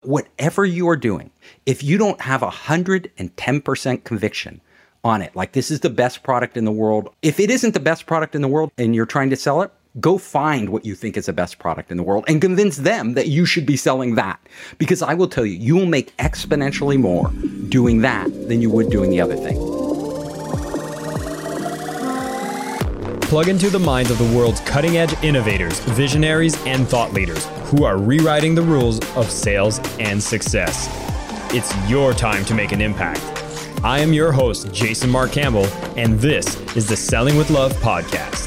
whatever you are doing, if you don't have 110% conviction on it, like this is the best product in the world, if it isn't the best product in the world and you're trying to sell it, go find what you think is the best product in the world and convince them that you should be selling that. Because I will tell you, you will make exponentially more doing that than you would doing the other thing. Plug into the minds of the world's cutting-edge innovators, visionaries, and thought leaders who are rewriting the rules of sales and success. It's your time to make an impact. I am your host, Jason Mark Campbell, and this is the Selling with Love podcast.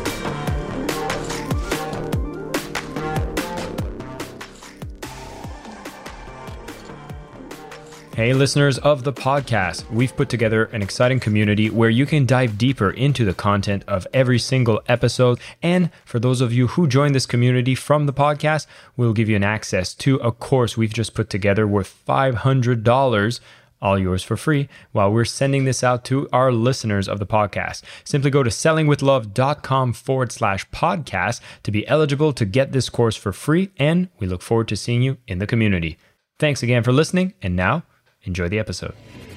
Hey, listeners of the podcast, we've put together an exciting community where you can dive deeper into the content of every single episode. And for those of you who join this community from the podcast, we'll give you an access to a course we've just put together worth $500, all yours for free, while we're sending this out to our listeners of the podcast. Simply go to sellingwithlove.com/podcast to be eligible to get this course for free. And we look forward to seeing you in the community. Thanks again for listening. And now, enjoy the episode.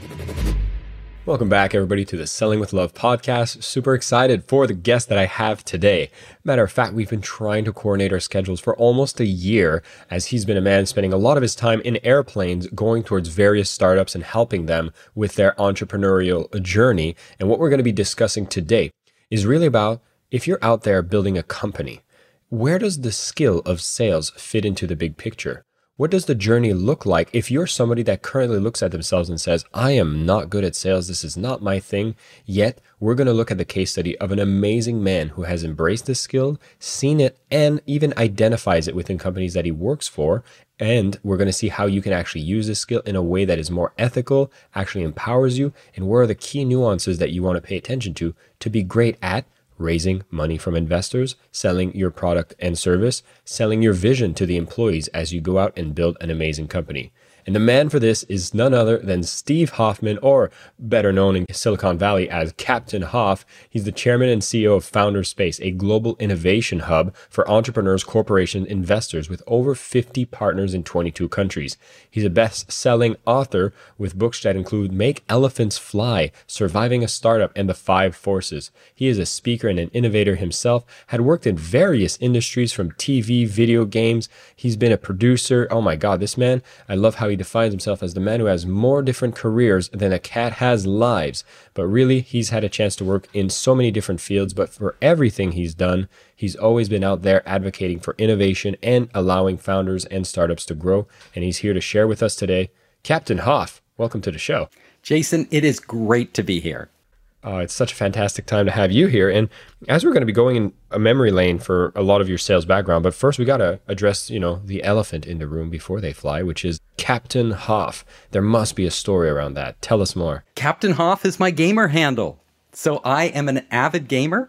Welcome back, everybody, to the Selling with Love podcast. Super excited for the guest that I have today. Matter of fact, we've been trying to coordinate our schedules for almost a year, as he's been a man spending a lot of his time in airplanes going towards various startups and helping them with their entrepreneurial journey. And what we're going to be discussing today is really about, if you're out there building a company, where does the skill of sales fit into the big picture? What does the journey look like if you're somebody that currently looks at themselves and says, I am not good at sales, this is not my thing, yet we're going to look at the case study of an amazing man who has embraced this skill, seen it, and even identifies it within companies that he works for. And we're going to see how you can actually use this skill in a way that is more ethical, actually empowers you, and where are the key nuances that you want to pay attention to be great at raising money from investors, selling your product and service, selling your vision to the employees as you go out and build an amazing company. And the man for this is none other than Steve Hoffman, or better known in Silicon Valley as Captain Hoff. He's the chairman and CEO of Founderspace, a global innovation hub for entrepreneurs, corporations, investors with over 50 partners in 22 countries. He's a best-selling author with books that include Make Elephants Fly, Surviving a Startup, and The Five Forces. He is a speaker and an innovator himself, had worked in various industries from TV, video games. He's been a producer. Oh my God, this man, I love how he defines himself as the man who has more different careers than a cat has lives. But really, he's had a chance to work in so many different fields, but for everything he's done, he's always been out there advocating for innovation and allowing founders and startups to grow. And he's here to share with us today. Captain Hoff, welcome to the show. Jason, it is great to be here. It's such a fantastic time to have you here. And as we're going to be going in a memory lane for a lot of your sales background, but first we got to address, the elephant in the room before they fly, which is Captain Hoff. There must be a story around that. Tell us more. Captain Hoff is my gamer handle. So I am an avid gamer.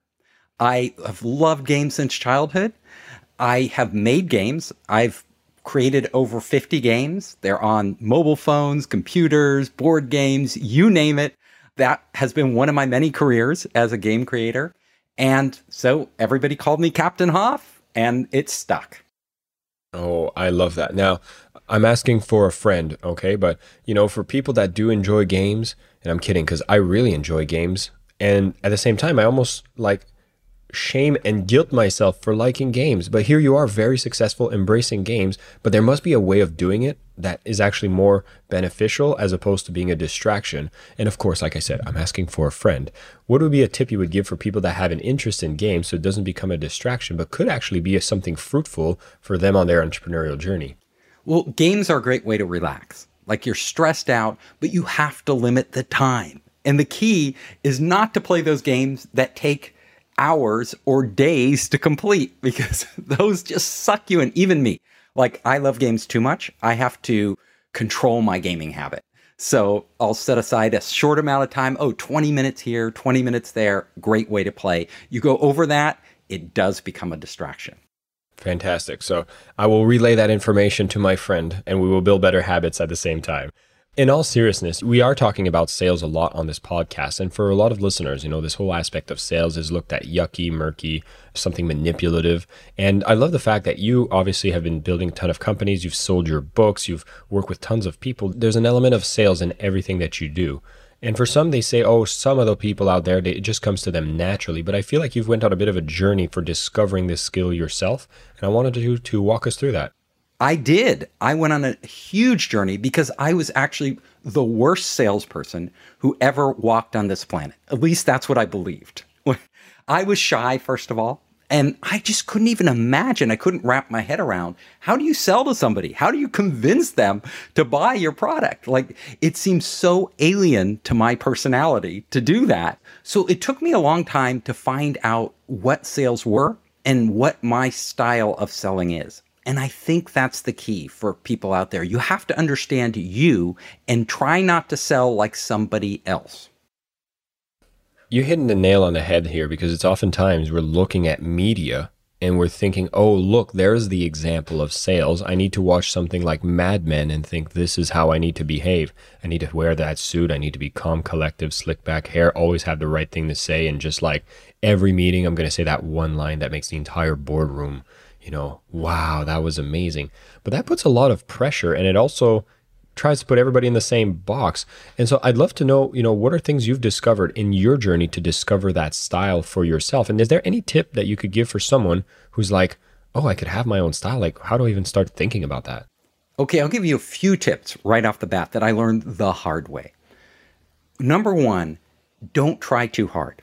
I have loved games since childhood. I have made games. I've created over 50 games. They're on mobile phones, computers, board games, you name it. That has been one of my many careers as a game creator. And so everybody called me Captain Hoff, and it stuck. Oh, I love that. Now, I'm asking for a friend, okay? But, for people that do enjoy games, and I'm kidding because I really enjoy games. And at the same time, I almost shame and guilt myself for liking games. But here you are, very successful, embracing games. But there must be a way of doing it that is actually more beneficial as opposed to being a distraction. And of course, like I said, I'm asking for a friend. What would be a tip you would give for people that have an interest in games so it doesn't become a distraction, but could actually be something fruitful for them on their entrepreneurial journey? Well, games are a great way to relax. Like you're stressed out, but you have to limit the time. And the key is not to play those games that take hours or days to complete, because those just suck you in. Even me, I love games too much. I have to control my gaming habit. So I'll set aside a short amount of time. 20 minutes here, 20 minutes there. Great way to play. You go over that, it does become a distraction. Fantastic. So I will relay that information to my friend and we will build better habits at the same time. In all seriousness, we are talking about sales a lot on this podcast. And for a lot of listeners, this whole aspect of sales is looked at yucky, murky, something manipulative. And I love the fact that you obviously have been building a ton of companies. You've sold your books. You've worked with tons of people. There's an element of sales in everything that you do. And for some, they say, oh, some of the people out there, it just comes to them naturally. But I feel like you've went on a bit of a journey for discovering this skill yourself. And I wanted you to walk us through that. I did. I went on a huge journey because I was actually the worst salesperson who ever walked on this planet. At least that's what I believed. I was shy, first of all, and I just couldn't even imagine. I couldn't wrap my head around, how do you sell to somebody? How do you convince them to buy your product? Like, it seems so alien to my personality to do that. So it took me a long time to find out what sales were and what my style of selling is. And I think that's the key for people out there. You have to understand you and try not to sell like somebody else. You're hitting the nail on the head here, because it's oftentimes we're looking at media and we're thinking, oh, look, there's the example of sales. I need to watch something like Mad Men and think this is how I need to behave. I need to wear that suit. I need to be calm, collective, slick back hair, always have the right thing to say. And just like every meeting, I'm going to say that one line that makes the entire boardroom, wow, that was amazing. But that puts a lot of pressure, and it also tries to put everybody in the same box. And so I'd love to know, what are things you've discovered in your journey to discover that style for yourself? And is there any tip that you could give for someone who's like, oh, I could have my own style? Like, how do I even start thinking about that? Okay, I'll give you a few tips right off the bat that I learned the hard way. Number one, don't try too hard.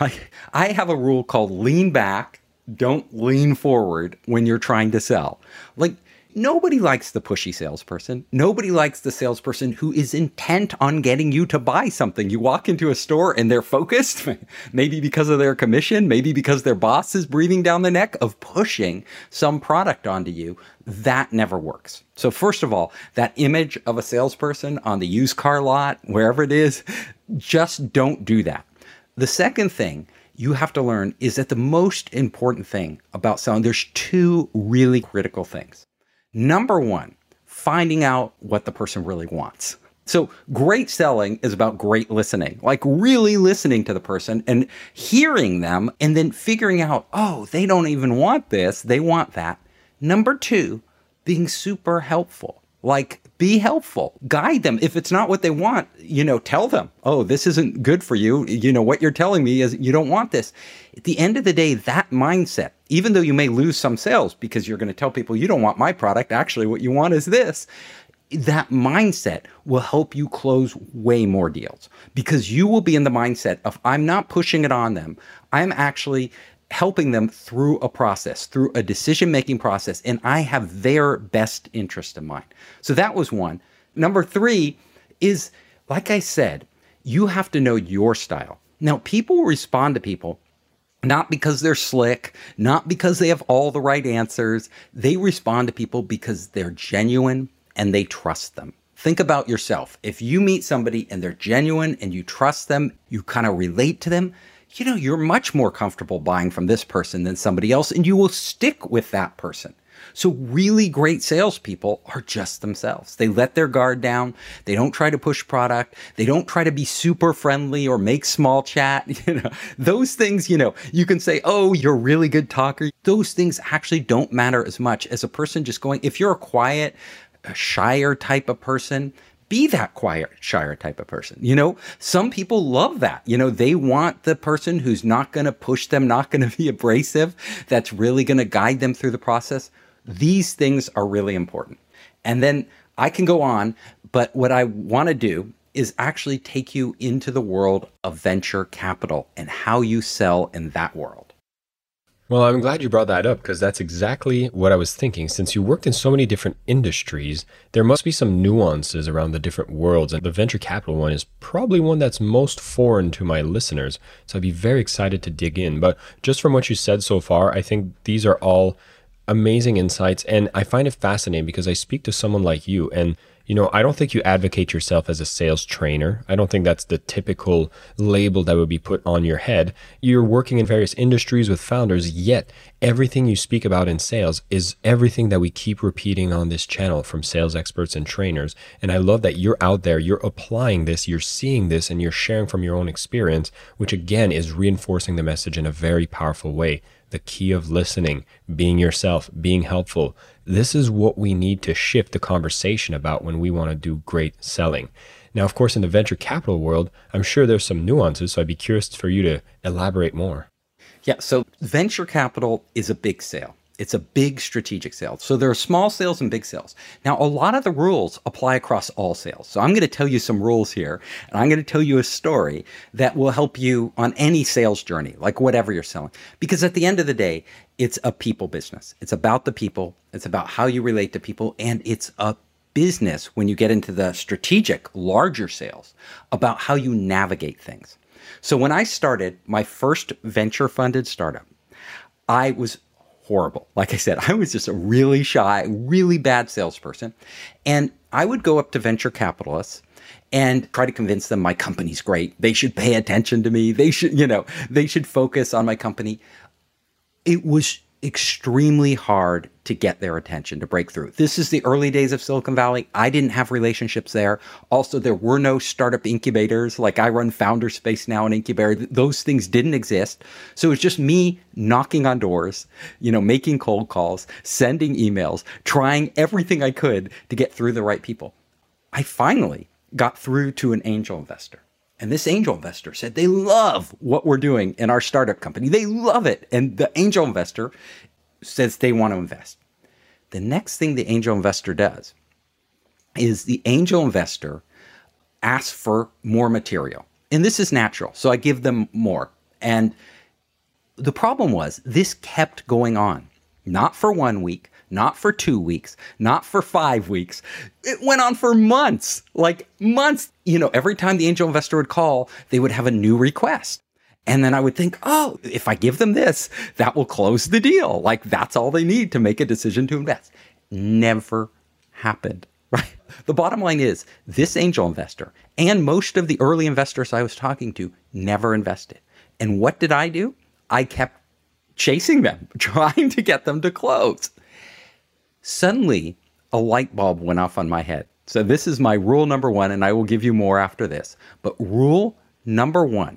I have a rule called lean back. Don't lean forward when you're trying to sell. Like, nobody likes the pushy salesperson. Nobody likes the salesperson who is intent on getting you to buy something. You walk into a store and they're focused, maybe because of their commission, maybe because their boss is breathing down the neck of pushing some product onto you. That never works. So first of all, that image of a salesperson on the used car lot, wherever it is, just don't do that. The second thing you have to learn is that the most important thing about selling, there's two really critical things. Number one, finding out what the person really wants. So great selling is about great listening, like really listening to the person and hearing them and then figuring out, oh, they don't even want this, they want that. Number two, being super helpful. Like, be helpful, guide them. If it's not what they want, tell them, oh, this isn't good for you. What you're telling me is you don't want this. At the end of the day, that mindset, even though you may lose some sales because you're going to tell people you don't want my product, actually what you want is this, that mindset will help you close way more deals because you will be in the mindset of, I'm not pushing it on them. I'm actually helping them through a process, through a decision-making process, and I have their best interest in mind. So that was one. Number three is, like I said, you have to know your style. Now, people respond to people not because they're slick, not because they have all the right answers. They respond to people because they're genuine and they trust them. Think about yourself. If you meet somebody and they're genuine and you trust them, you kind of relate to them, you're much more comfortable buying from this person than somebody else, and you will stick with that person. So really great salespeople are just themselves. They let their guard down. They don't try to push product. They don't try to be super friendly or make small chat. Those things, you can say, oh, you're a really good talker. Those things actually don't matter as much as a person just going, if you're a quiet, shyer type of person, be that quiet, shyer type of person. Some people love that. They want the person who's not going to push them, not going to be abrasive, that's really going to guide them through the process. These things are really important. And then I can go on, but what I want to do is actually take you into the world of venture capital and how you sell in that world. Well, I'm glad you brought that up because that's exactly what I was thinking. Since you worked in so many different industries, there must be some nuances around the different worlds. And the venture capital one is probably one that's most foreign to my listeners. So I'd be very excited to dig in. But just from what you said so far, I think these are all amazing insights. And I find it fascinating because I speak to someone like you and I don't think you advocate yourself as a sales trainer. I don't think that's the typical label that would be put on your head. You're working in various industries with founders, yet everything you speak about in sales is everything that we keep repeating on this channel from sales experts and trainers. And I love that you're out there, you're applying this, you're seeing this, and you're sharing from your own experience, which again is reinforcing the message in a very powerful way. The key of listening, being yourself, being helpful. This is what we need to shift the conversation about when we want to do great selling. Now, of course, in the venture capital world, I'm sure there's some nuances, so I'd be curious for you to elaborate more. Yeah, so venture capital is a big sale. It's a big strategic sale. So there are small sales and big sales. Now, a lot of the rules apply across all sales. So I'm going to tell you some rules here, and I'm going to tell you a story that will help you on any sales journey, like whatever you're selling. Because at the end of the day, it's a people business. It's about the people. It's about how you relate to people. And it's a business when you get into the strategic, larger sales about how you navigate things. So when I started my first venture-funded startup, I was horrible. Like I said, I was just a really shy, really bad salesperson. And I would go up to venture capitalists and try to convince them my company's great. They should pay attention to me. They should focus on my company. It was extremely hard to get their attention, to break through. This is the early days of Silicon Valley. I didn't have relationships there. Also, there were no startup incubators. Like I run Founderspace now, an incubator. Those things didn't exist. So it was just me knocking on doors, making cold calls, sending emails, trying everything I could to get through the right people. I finally got through to an angel investor. And this angel investor said they love what we're doing in our startup company. They love it. And the angel investor says they want to invest. The next thing the angel investor does is the angel investor asks for more material. And this is natural. So I give them more. And the problem was this kept going on, not for 1 week, not for 2 weeks, not for 5 weeks. It went on for months, like months. Every time the angel investor would call, they would have a new request. And then I would think, oh, if I give them this, that will close the deal. Like that's all they need to make a decision to invest. Never happened, right? The bottom line is this angel investor and most of the early investors I was talking to never invested. And what did I do? I kept chasing them, trying to get them to close. Suddenly, a light bulb went off on my head. So this is my rule number one, and I will give you more after this. But rule number one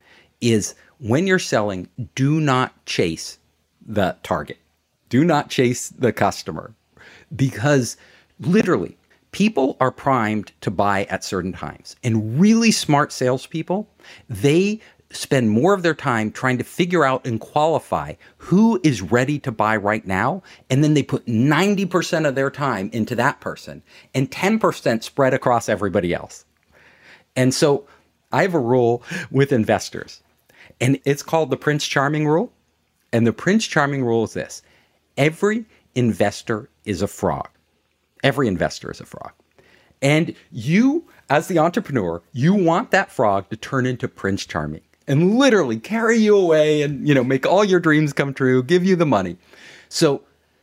is when you're selling, do not chase the target. Do not chase the customer. Because literally, people are primed to buy at certain times. And really smart salespeople, they spend more of their time trying to figure out and qualify who is ready to buy right now. And then they put 90% of their time into that person and 10% spread across everybody else. And so I have a rule with investors, and it's called the Prince Charming rule. And the Prince Charming rule is this: every investor is a frog. Every investor is a frog. And you, as the entrepreneur, you want that frog to turn into Prince Charming and literally carry you away and, make all your dreams come true, give you the money. So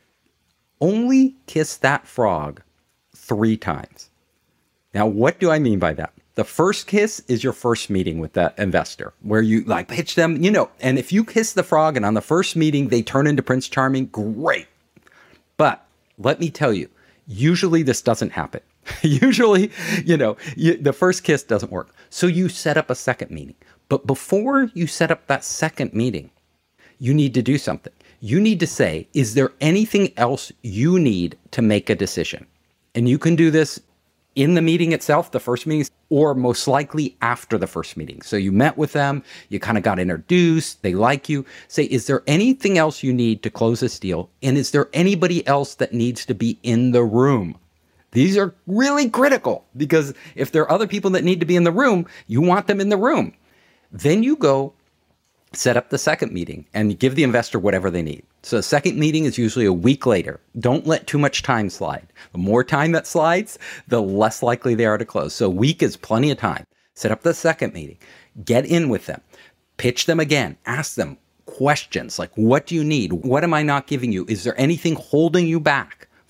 only kiss that frog 3 times. Now, what do I mean by that? The first kiss is your first meeting with that investor where you pitch them, and if you kiss the frog and on the first meeting, they turn into Prince Charming, great. But let me tell you, usually this doesn't happen. Usually, the first kiss doesn't work. So you set up a second meeting. But before you set up that second meeting, you need to do something. You need to say, is there anything else you need to make a decision? And you can do this in the meeting itself, the first meeting, or most likely after the first meeting. So you met with them, you kind of got introduced, they like you. Say, is there anything else you need to close this deal? And is there anybody else that needs to be in the room? These are really critical because if there are other people that need to be in the room, you want them in the room. Then you go set up the second meeting and give the investor whatever they need. So the second meeting is usually a week later. Don't let too much time slide. The more time that slides, the less likely they are to close. So a week is plenty of time. Set up the second meeting. Get in with them. Pitch them again. Ask them questions like, what do you need? What am I not giving you? Is there anything holding you back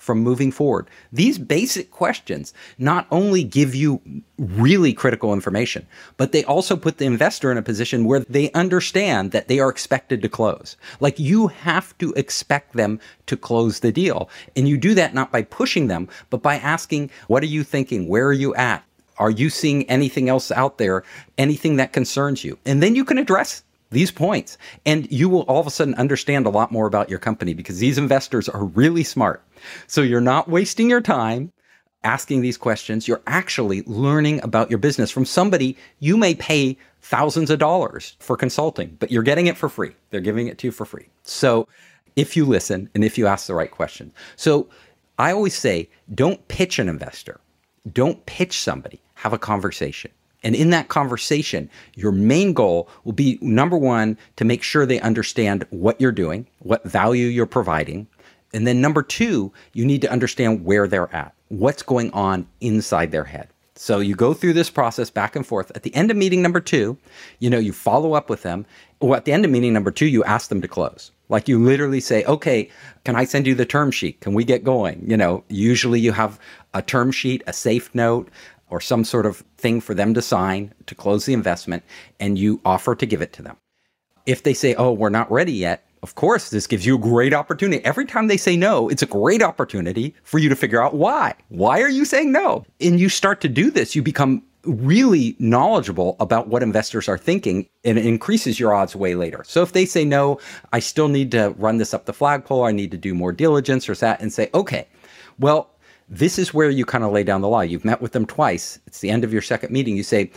from moving forward. These basic questions not only give you really critical information, but they also put the investor in a position where they understand that they are expected to close. Like, you have to expect them to close the deal. And you do that not by pushing them, but by asking, what are you thinking? Where are you at? Are you seeing anything else out there? Anything that concerns you? And then you can address these points, and you will all of a sudden understand a lot more about your company, because these investors are really smart. So you're not wasting your time asking these questions. You're actually learning about your business from somebody you may pay thousands of dollars for consulting, but you're getting it for free. They're giving it to you for free. So if you listen and if you ask the right questions. So I always say, don't pitch an investor. Don't pitch somebody. Have a conversation. And in that conversation, your main goal will be, number one, to make sure they understand what you're doing, what value you're providing. And then number two, you need to understand where they're at, what's going on inside their head. So you go through this process back and forth. At the end of meeting number two, you follow up with them. Or at the end of meeting number two, you ask them to close. Like, you literally say, okay, can I send you the term sheet? Can we get going? Usually you have a term sheet, a safe note, or some sort of thing for them to sign to close the investment, and you offer to give it to them. If they say, oh, we're not ready yet, of course, this gives you a great opportunity. Every time they say no, it's a great opportunity for you to figure out why. Why are you saying no? And you start to do this, you become really knowledgeable about what investors are thinking, and it increases your odds way later. So if they say no, I still need to run this up the flagpole, I need to do more diligence or that, and say, okay, well, this is where you kind of lay down the law. You've met with them twice. It's the end of your second meeting. You say,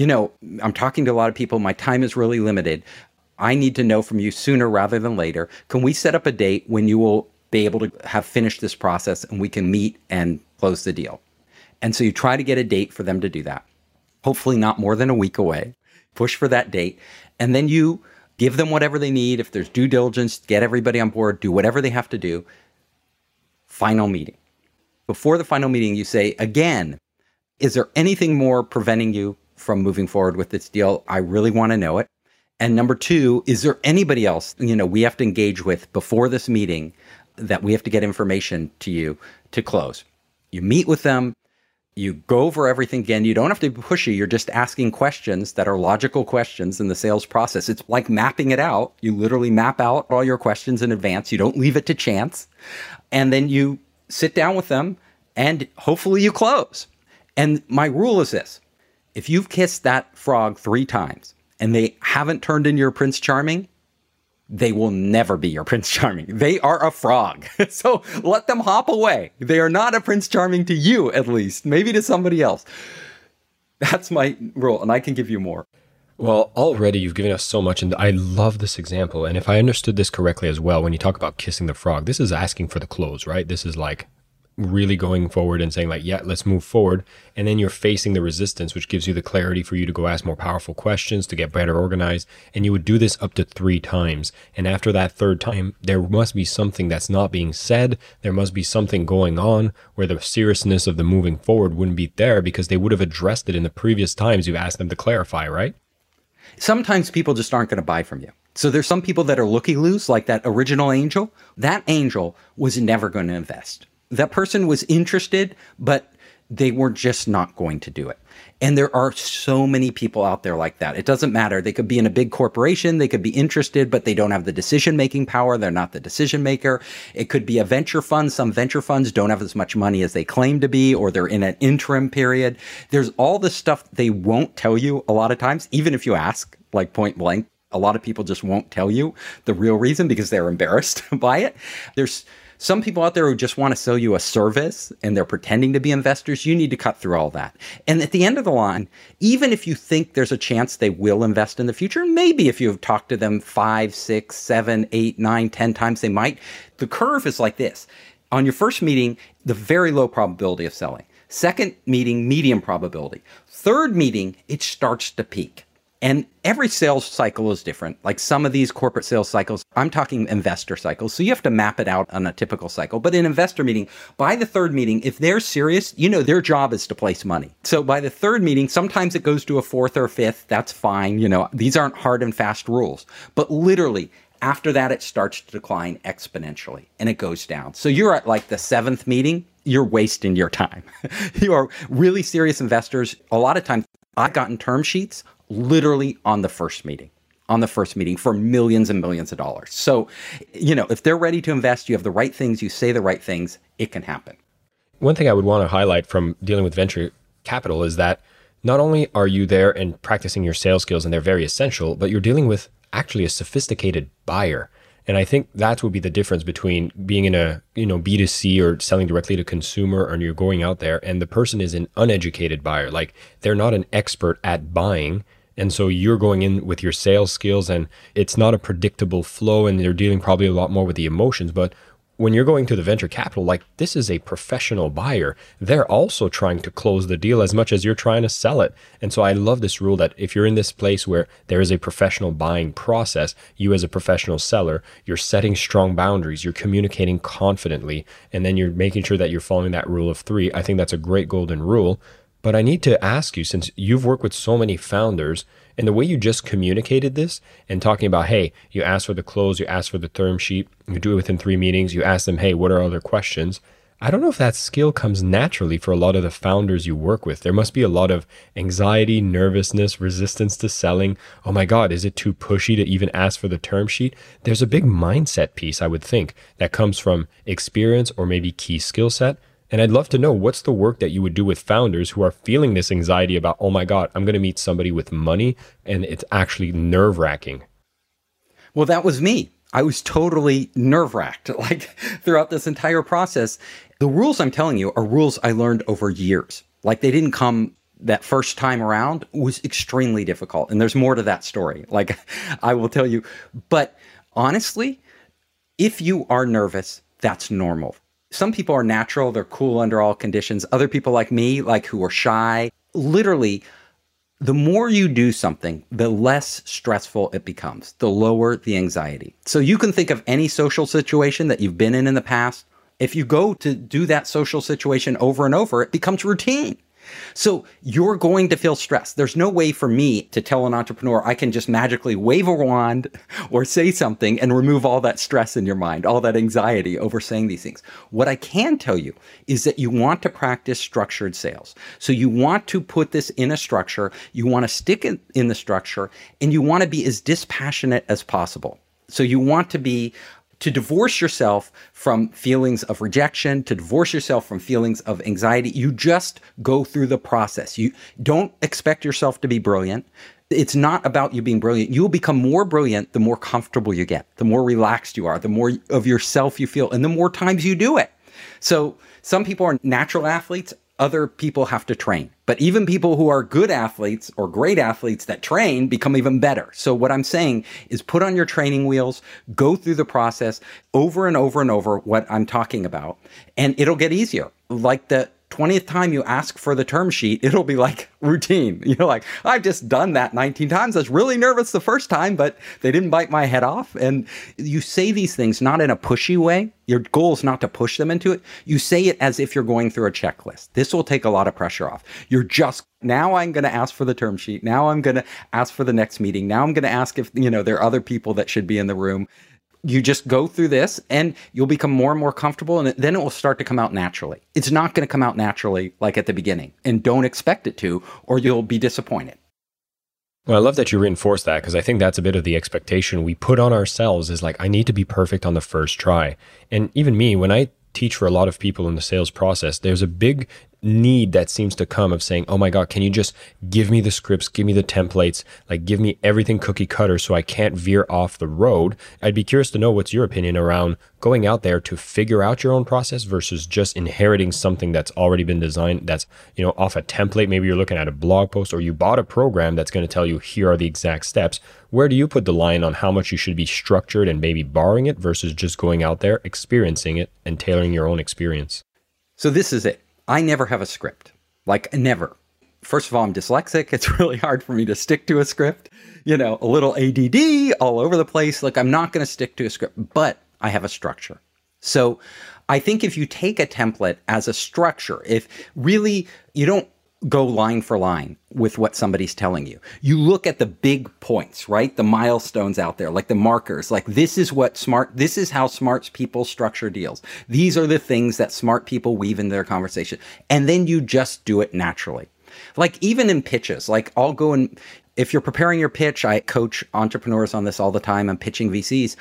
I'm talking to a lot of people. My time is really limited. I need to know from you sooner rather than later. Can we set up a date when you will be able to have finished this process and we can meet and close the deal? And so you try to get a date for them to do that. Hopefully not more than a week away. Push for that date. And then you give them whatever they need. If there's due diligence, get everybody on board, do whatever they have to do. Final meeting. Before the final meeting, you say, again, is there anything more preventing you from moving forward with this deal? I really want to know it. And number two, is there anybody else, we have to engage with before this meeting that we have to get information to you to close? You meet with them. You go over everything again. You don't have to be pushy. You're just asking questions that are logical questions in the sales process. It's like mapping it out. You literally map out all your questions in advance. You don't leave it to chance. And then you sit down with them, and hopefully you close. And my rule is this: if you've kissed that frog 3 times and they haven't turned into your Prince Charming, they will never be your Prince Charming. They are a frog. So let them hop away. They are not a Prince Charming to you, at least, maybe to somebody else. That's my rule, and I can give you more. Well, already you've given us so much, and I love this example. And if I understood this correctly as well, when you talk about kissing the frog, this is asking for the close, right? This is like really going forward and saying like, yeah, let's move forward. And then you're facing the resistance, which gives you the clarity for you to go ask more powerful questions, to get better organized. And you would do this up to 3 times. And after that 3rd time, there must be something that's not being said. There must be something going on where the seriousness of the moving forward wouldn't be there, because they would have addressed it in the previous times you asked them to clarify, right? Sometimes people just aren't going to buy from you. So there's some people that are looky-loos, like that original angel. That angel was never going to invest. That person was interested, but they were just not going to do it. And there are so many people out there like that. It doesn't matter. They could be in a big corporation. They could be interested, but they don't have the decision-making power. They're not the decision maker. It could be a venture fund. Some venture funds don't have as much money as they claim to be, or they're in an interim period. There's all this stuff they won't tell you a lot of times, even if you ask, like point blank. A lot of people just won't tell you the real reason because they're embarrassed by it. There's some people out there who just want to sell you a service and they're pretending to be investors. You need to cut through all that. And at the end of the line, even if you think there's a chance they will invest in the future, maybe if you've talked to them 5, 6, 7, 8, 9, 10 times, they might. The curve is like this. On your first meeting, the very low probability of selling. Second meeting, medium probability. Third meeting, it starts to peak. And every sales cycle is different. Like some of these corporate sales cycles, I'm talking investor cycles. So you have to map it out on a typical cycle. But in investor meeting, by the 3rd meeting, if they're serious, their job is to place money. So by the 3rd meeting, sometimes it goes to a 4th or 5th. That's fine. These aren't hard and fast rules. But literally, After that, it starts to decline exponentially and it goes down. So you're at like the 7th meeting, you're wasting your time. You are really serious investors. A lot of times I've gotten term sheets literally on the first meeting for millions and millions of dollars. So, if they're ready to invest, you have the right things, you say the right things, it can happen. One thing I would want to highlight from dealing with venture capital is that not only are you there and practicing your sales skills, and they're very essential, but you're dealing with actually a sophisticated buyer. And I think that would be the difference between being in a, B2C or selling directly to consumer, and you're going out there and the person is an uneducated buyer. Like, they're not an expert at buying. And so you're going in with your sales skills and it's not a predictable flow, and they're dealing probably a lot more with the emotions. But when you're going to the venture capital, like, this is a professional buyer. They're also trying to close the deal as much as you're trying to sell it. And so I love this rule that if you're in this place where there is a professional buying process, you as a professional seller, you're setting strong boundaries, you're communicating confidently, and then you're making sure that you're following that rule of 3. I think that's a great golden rule. But I need to ask you, since you've worked with so many founders, and the way you just communicated this and talking about, hey, you ask for the close, you ask for the term sheet, you do it within 3 meetings, you ask them, hey, what are other questions? I don't know if that skill comes naturally for a lot of the founders you work with. There must be a lot of anxiety, nervousness, resistance to selling. Oh my God, is it too pushy to even ask for the term sheet? There's a big mindset piece, I would think, that comes from experience or maybe key skill set. And I'd love to know, what's the work that you would do with founders who are feeling this anxiety about, oh my God, I'm going to meet somebody with money and it's actually nerve-wracking? Well, that was me. I was totally nerve-wracked like throughout this entire process. The rules I'm telling you are rules I learned over years. Like, they didn't come that first time around. It was extremely difficult. And there's more to that story, like I will tell you. But honestly, if you are nervous, that's normal. Some people are natural, they're cool under all conditions. Other people like me, like who are shy, literally, the more you do something, the less stressful it becomes, the lower the anxiety. So you can think of any social situation that you've been in the past. If you go to do that social situation over and over, it becomes routine. So you're going to feel stressed. There's no way for me to tell an entrepreneur I can just magically wave a wand or say something and remove all that stress in your mind, all that anxiety over saying these things. What I can tell you is that you want to practice structured sales. So you want to put this in a structure, you want to stick it in the structure, and you want to be as dispassionate as possible. So you want to divorce yourself from feelings of rejection, to divorce yourself from feelings of anxiety. You just go through the process. You don't expect yourself to be brilliant. It's not about you being brilliant. You will become more brilliant the more comfortable you get, the more relaxed you are, the more of yourself you feel, and the more times you do it. So some people are natural athletes. Other people have to train. But even people who are good athletes or great athletes that train become even better. So what I'm saying is, put on your training wheels, go through the process over and over and over, what I'm talking about, and it'll get easier. Like the 20th time you ask for the term sheet, it'll be like routine. You're like, I've just done that 19 times. I was really nervous the first time, but they didn't bite my head off. And you say these things not in a pushy way. Your goal is not to push them into it. You say it as if you're going through a checklist. This will take a lot of pressure off. You're just, now I'm going to ask for the term sheet. Now I'm going to ask for the next meeting. Now I'm going to ask if, there are other people that should be in the room. You just go through this and you'll become more and more comfortable, and then it will start to come out naturally. It's not going to come out naturally like at the beginning, and don't expect it to, or you'll be disappointed. Well, I love that you reinforce that, because I think that's a bit of the expectation we put on ourselves, is like, I need to be perfect on the first try. And even me, when I teach for a lot of people in the sales process, there's a big need that seems to come of saying, oh my God, can you just give me the scripts, give me the templates, like give me everything cookie cutter so I can't veer off the road. I'd be curious to know what's your opinion around going out there to figure out your own process versus just inheriting something that's already been designed, that's, off a template. Maybe you're looking at a blog post, or you bought a program that's going to tell you, here are the exact steps. Where do you put the line on how much you should be structured and maybe borrowing it versus just going out there, experiencing it, and tailoring your own experience? So this is it. I never have a script, like never. First of all, I'm dyslexic. It's really hard for me to stick to a script, a little ADD all over the place. Like, I'm not going to stick to a script, but I have a structure. So I think if you take a template as a structure, if really you don't go line for line with what somebody's telling you. You look at the big points, right? The milestones out there, like the markers, like this is how smart people structure deals. These are the things that smart people weave into their conversation. And then you just do it naturally. Like even in pitches, like I'll go and if you're preparing your pitch, I coach entrepreneurs on this all the time. I'm pitching VCs,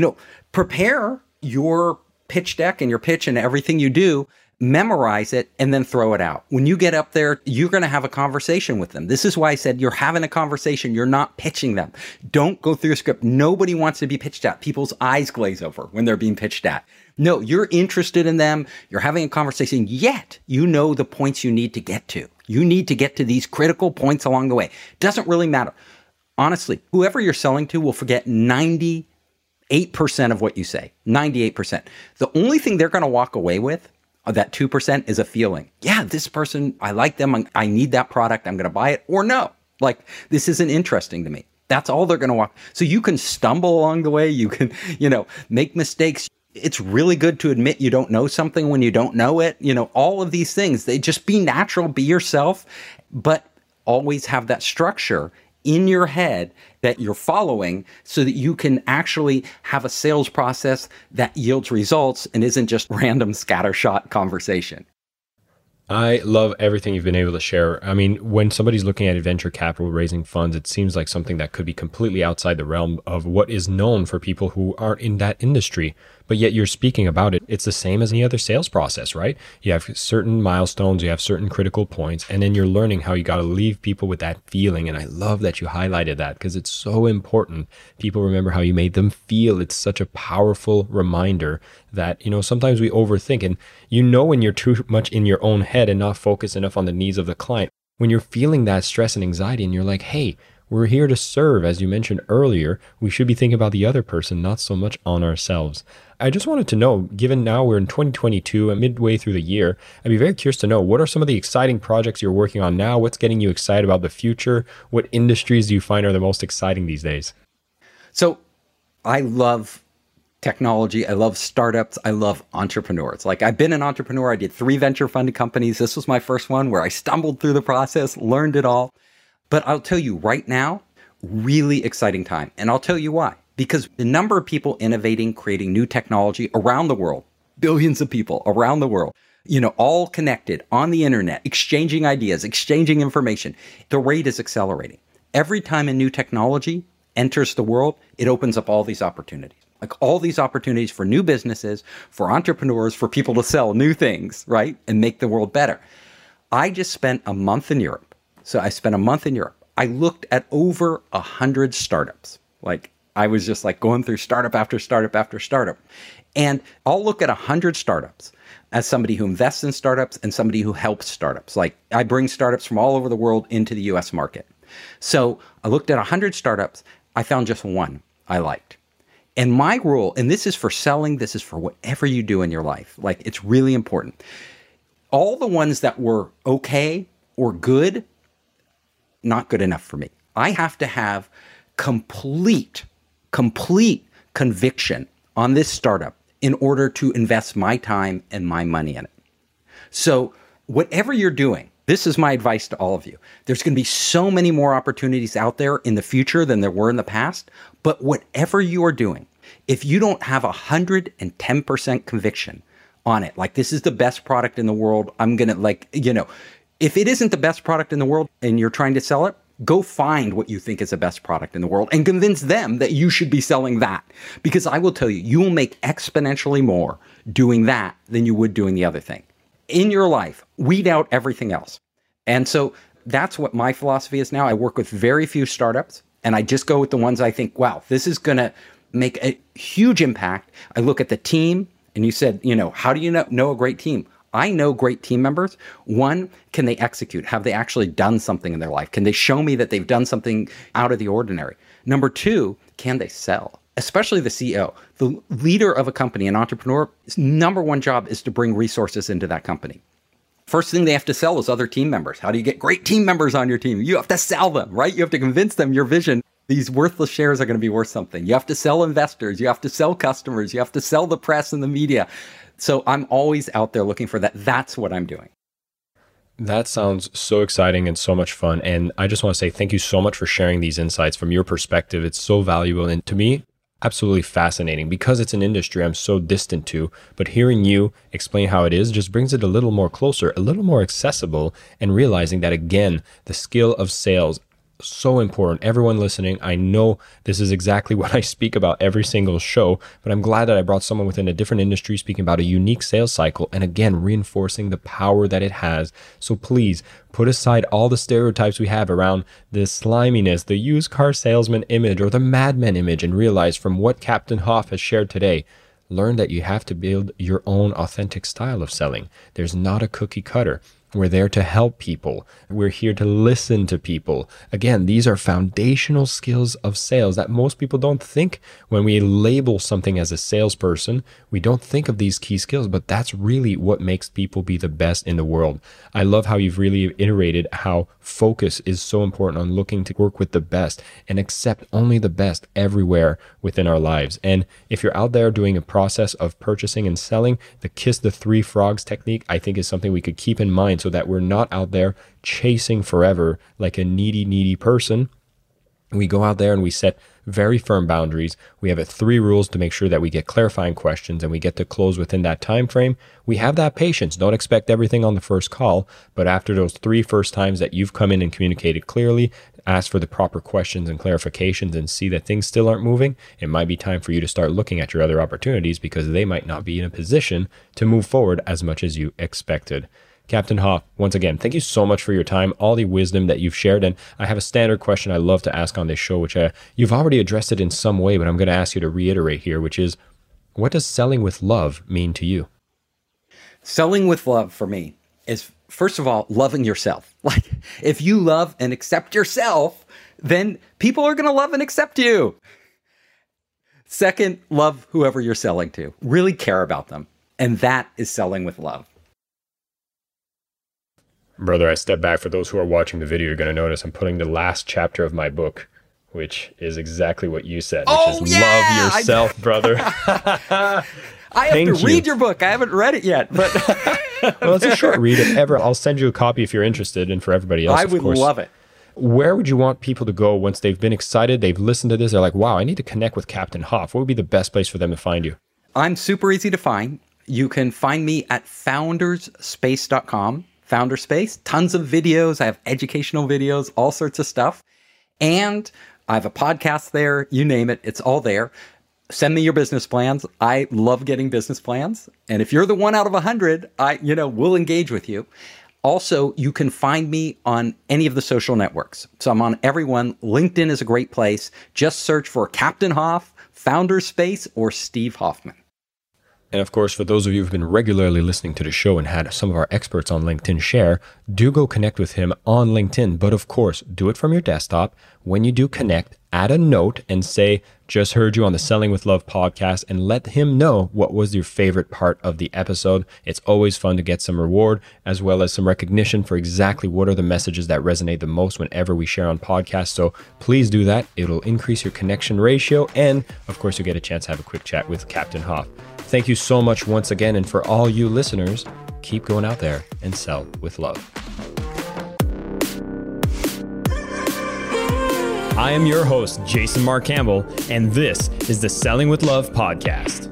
prepare your pitch deck and your pitch and everything you do, memorize it, and then throw it out. When you get up there, you're going to have a conversation with them. This is why I said you're having a conversation. You're not pitching them. Don't go through a script. Nobody wants to be pitched at. People's eyes glaze over when they're being pitched at. No, you're interested in them. You're having a conversation, yet you know the points you need to get to. You need to get to these critical points along the way. Doesn't really matter. Honestly, whoever you're selling to will forget 98% of what you say. 98%. The only thing they're going to walk away with, that 2%, is a feeling. Yeah, this person, I like them. I need that product. I'm going to buy it. Or no, like this isn't interesting to me. That's all they're going to walk. So you can stumble along the way. You can, make mistakes. It's really good to admit you don't know something when you don't know it. All of these things, they just be natural, be yourself, but always have that structure in your head that you're following so that you can actually have a sales process that yields results and isn't just random scattershot conversation. I love everything you've been able to share. I mean, when somebody's looking at venture capital raising funds, it seems like something that could be completely outside the realm of what is known for people who aren't in that industry. But yet you're speaking about it. It's the same as any other sales process, right? You have certain milestones, you have certain critical points, and then you're learning how you got to leave people with that feeling. And I love that you highlighted that because it's so important. People remember how you made them feel. It's such a powerful reminder that, sometimes we overthink, and when you're too much in your own head and not focused enough on the needs of the client, when you're feeling that stress and anxiety and you're like, hey, we're here to serve, as you mentioned earlier, we should be thinking about the other person, not so much on ourselves. I just wanted to know, given now we're in 2022 and midway through the year, I'd be very curious to know, what are some of the exciting projects you're working on now? What's getting you excited about the future? What industries do you find are the most exciting these days? So I love technology. I love startups. I love entrepreneurs. Like I've been an entrepreneur. I did 3 venture funded companies. This was my first one where I stumbled through the process, learned it all. But I'll tell you right now, really exciting time. And I'll tell you why. Because the number of people innovating, creating new technology around the world, billions of people around the world, all connected on the internet, exchanging ideas, exchanging information, the rate is accelerating. Every time a new technology enters the world, it opens up all these opportunities. Like all these opportunities for new businesses, for entrepreneurs, for people to sell new things, right? And make the world better. I just spent a month in Europe. So I spent a month in Europe. I looked at over 100 startups. Like I was just like going through startup after startup after startup. And I'll look at 100 startups as somebody who invests in startups and somebody who helps startups. Like I bring startups from all over the world into the US market. So I looked at 100 startups. I found just one I liked. And my rule, and this is for selling, this is for whatever you do in your life. Like it's really important. All the ones that were okay or good, not good enough for me. I have to have complete conviction on this startup in order to invest my time and my money in it. So whatever you're doing, this is my advice to all of you. There's going to be so many more opportunities out there in the future than there were in the past. But whatever you are doing, if you don't have 110% conviction on it, like this is the best product in the world, I'm going to if it isn't the best product in the world and you're trying to sell it, go find what you think is the best product in the world and convince them that you should be selling that. Because I will tell you, you will make exponentially more doing that than you would doing the other thing. In your life, weed out everything else. And so that's what my philosophy is now. I work with very few startups and I just go with the ones I think, wow, this is going to make a huge impact. I look at the team and you said, how do you know a great team? I know great team members. One, can they execute? Have they actually done something in their life? Can they show me that they've done something out of the ordinary? Number 2, can they sell? Especially the CEO. The leader of a company, an entrepreneur, his number 1 job is to bring resources into that company. First thing they have to sell is other team members. How do you get great team members on your team? You have to sell them, right? You have to convince them your vision. These worthless shares are going to be worth something. You have to sell investors. You have to sell customers. You have to sell the press and the media. So I'm always out there looking for that. That's what I'm doing. That sounds so exciting and so much fun. And I just want to say thank you so much for sharing these insights from your perspective. It's so valuable. And to me, absolutely fascinating because it's an industry I'm so distant to. But hearing you explain how it is just brings it a little more closer, a little more accessible, and realizing that, again, the skill of sales, so important. Everyone listening, I know this is exactly what I speak about every single show, but I'm glad that I brought someone within a different industry speaking about a unique sales cycle and, again, reinforcing the power that it has. So please put aside all the stereotypes we have around the sliminess, the used car salesman image, or the madman image, and realize from what Captain Hoff has shared today, learn that you have to build your own authentic style of selling. There's not a cookie cutter. We're there to help people. We're here to listen to people. Again, these are foundational skills of sales that most people don't think when we label something as a salesperson. We don't think of these key skills, but that's really what makes people be the best in the world. I love how you've really iterated how focus is so important on looking to work with the best and accept only the best everywhere within our lives. And if you're out there doing a process of purchasing and selling, the kiss the three frogs technique, I think is something we could keep in mind so that we're not out there chasing forever like a needy person. We go out there and we set very firm boundaries. We have 3 rules to make sure that we get clarifying questions and we get to close within that time frame. We have that patience. Don't expect everything on the first call, but after those 3 first times that you've come in and communicated clearly, ask for the proper questions and clarifications and see that things still aren't moving, it might be time for you to start looking at your other opportunities because they might not be in a position to move forward as much as you expected. Captain Hoff, once again, thank you so much for your time, all the wisdom that you've shared. And I have a standard question I love to ask on this show, which you've already addressed it in some way, but I'm going to ask you to reiterate here, which is, what does selling with love mean to you? Selling with love for me is, first of all, loving yourself. Like, if you love and accept yourself, then people are going to love and accept you. Second, love whoever you're selling to. Really care about them. And that is selling with love. Brother, I step back. For those who are watching the video, you're going to notice I'm putting the last chapter of my book, which is exactly what you said, which is love yourself, brother. I have to read your book. I haven't read it yet, but well, it's a short read. If ever, I'll send you a copy if you're interested, and for everybody else, I would love it. Where would you want people to go once they've been excited, they've listened to this, they're like, wow, I need to connect with Captain Hoff? What would be the best place for them to find you? I'm super easy to find. You can find me at founderspace.com. Founderspace, tons of videos. I have educational videos, all sorts of stuff. And I have a podcast there. You name it, it's all there. Send me your business plans. I love getting business plans. And if you're the 1 out of 100, we'll engage with you. Also, you can find me on any of the social networks. So I'm on everyone. LinkedIn is a great place. Just search for Captain Hoff, Founderspace, or Steve Hoffman. And of course, for those of you who've been regularly listening to the show and had some of our experts on LinkedIn share, do go connect with him on LinkedIn. But of course, do it from your desktop. When you do connect, add a note and say, just heard you on the Selling with Love podcast, and let him know what was your favorite part of the episode. It's always fun to get some reward as well as some recognition for exactly what are the messages that resonate the most whenever we share on podcasts. So please do that. It'll increase your connection ratio. And of course, you'll get a chance to have a quick chat with Captain Hoff. Thank you so much once again. And for all you listeners, keep going out there and sell with love. I am your host, Jason Mark Campbell, and this is the Selling with Love podcast.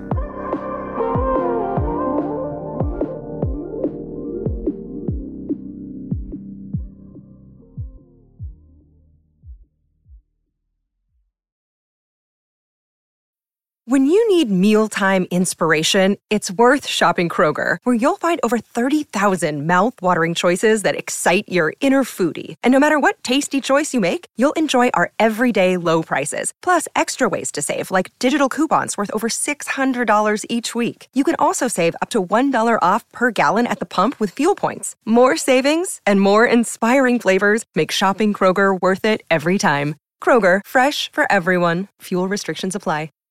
When you need mealtime inspiration, it's worth shopping Kroger, where you'll find over 30,000 mouth-watering choices that excite your inner foodie. And no matter what tasty choice you make, you'll enjoy our everyday low prices, plus extra ways to save, like digital coupons worth over $600 each week. You can also save up to $1 off per gallon at the pump with fuel points. More savings and more inspiring flavors make shopping Kroger worth it every time. Kroger, fresh for everyone. Fuel restrictions apply.